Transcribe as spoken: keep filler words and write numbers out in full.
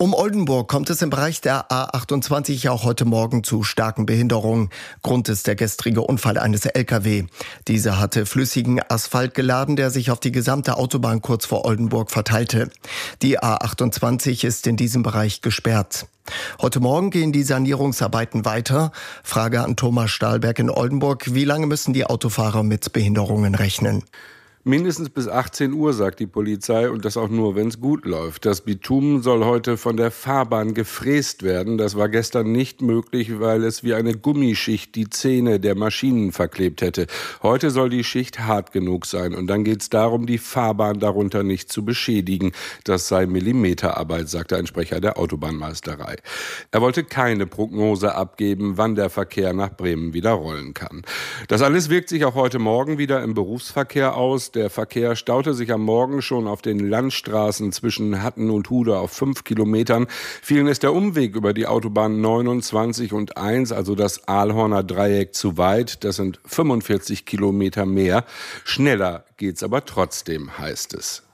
Um Oldenburg kommt es im Bereich der A achtundzwanzig auch heute Morgen zu starken Behinderungen. Grund ist der gestrige Unfall eines L K W. Dieser hatte flüssigen Asphalt geladen, der sich auf die gesamte Autobahn kurz vor Oldenburg verteilte. Die A achtundzwanzig ist in diesem Bereich gesperrt. Heute Morgen gehen die Sanierungsarbeiten weiter. Frage an Thomas Stahlberg in Oldenburg. Wie lange müssen die Autofahrer mit Behinderungen rechnen? Mindestens bis achtzehn Uhr, sagt die Polizei, und das auch nur, wenn es gut läuft. Das Bitumen soll heute von der Fahrbahn gefräst werden. Das war gestern nicht möglich, weil es wie eine Gummischicht die Zähne der Maschinen verklebt hätte. Heute soll die Schicht hart genug sein. Und dann geht es darum, die Fahrbahn darunter nicht zu beschädigen. Das sei Millimeterarbeit, sagte ein Sprecher der Autobahnmeisterei. Er wollte keine Prognose abgeben, wann der Verkehr nach Bremen wieder rollen kann. Das alles wirkt sich auch heute Morgen wieder im Berufsverkehr aus. Der Verkehr staute sich am Morgen schon auf den Landstraßen zwischen Hatten und Hude auf fünf Kilometern. Vielen ist der Umweg über die Autobahn neunundzwanzig und eins, also das Aalhorner Dreieck, zu weit. Das sind fünfundvierzig Kilometer mehr. Schneller geht's aber trotzdem, heißt es.